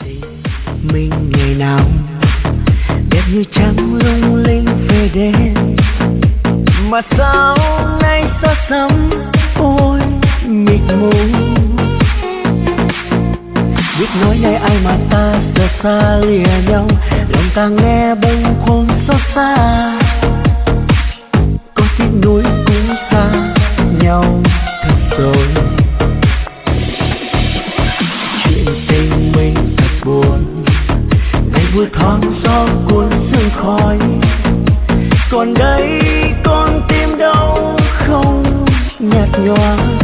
mình ngày nào đẹp như trăng lung linh về đêm, mà sao nay xa xăm ôi mịt mù. Biết nói nay ai mà ta giờ xa lìa nhau, lòng càng nghe bâng khuâng xót xa. Có tiếc nuối cũng xa nhau thật rồi. Chuyện tình mình thật buồn, ngày vui thoáng gió cuốn sương khói. Còn đây con tim đâu không nhạt nhòa.